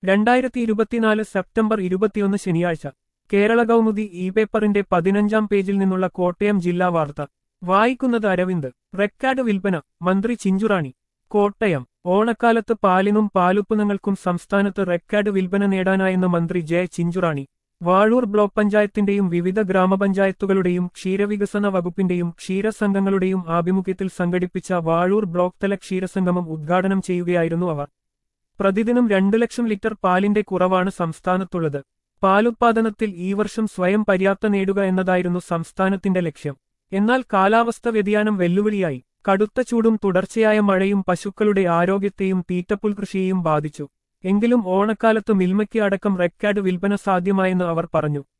2024 September 21 ശനിയാഴ്ച Kerala Kaumudi E പേപ്പറിന്റെ 15-ാം പേജിൽ നിന്നുള്ള കോട്ടയം ജില്ലാ വാർത്ത വായിക്കുന്നത് അരവിന്ദ്. റെക്കാർഡ് വിൽപ്പന മന്ത്രി ചിഞ്ചുറാണി. കോട്ടയം. ഓണക്കാലത്ത് പാലിനും പാലുൽപ്പന്നങ്ങൾക്കും സംസ്ഥാനത്ത് റെക്കാർഡ് വിൽപ്പന നേടാനായെന്ന് മന്ത്രി ജെ ചിഞ്ചുറാണി. വാഴൂർ ബ്ലോക്ക് പഞ്ചായത്തിന്റെയും വിവിധ ഗ്രാമപഞ്ചായത്തുകളുടെയും ക്ഷീരവികസന വകുപ്പിന്റെയും ക്ഷീരസംഘങ്ങളുടെയും ആഭിമുഖ്യത്തിൽ സംഘടിപ്പിച്ച വാഴൂർ ബ്ലോക്ക് തല ക്ഷീരസംഗമം ഉദ്ഘാടനം ചെയ്യുകയായിരുന്നു അവർ. പ്രതിദിനം 2 ലക്ഷം ലിറ്റർ പാലിന്റെ കുറവാണ് സംസ്ഥാനത്തുള്ളത്. പാലുത്പാദനത്തിൽ ഈ വർഷം സ്വയം പര്യാപ്തത നേടുക എന്നതായിരുന്നു സംസ്ഥാനത്തിന്റെ ലക്ഷ്യം. എന്നാൽ കാലാവസ്ഥ വ്യതിയാനം വെല്ലുവിളിയായി. കടുത്ത ചൂടും തുടർച്ചയായ മഴയും പശുക്കളുടെ ആരോഗ്യത്തെയും തീറ്റപ്പുൽ കൃഷിയെയും ബാധിച്ചു. എങ്കിലും ഓണക്കാലത്ത് മിൽമയ്ക്ക് അടക്കം റെക്കാർഡ് വിൽപ്പന സാധ്യമായെന്ന് അവർ പറഞ്ഞു.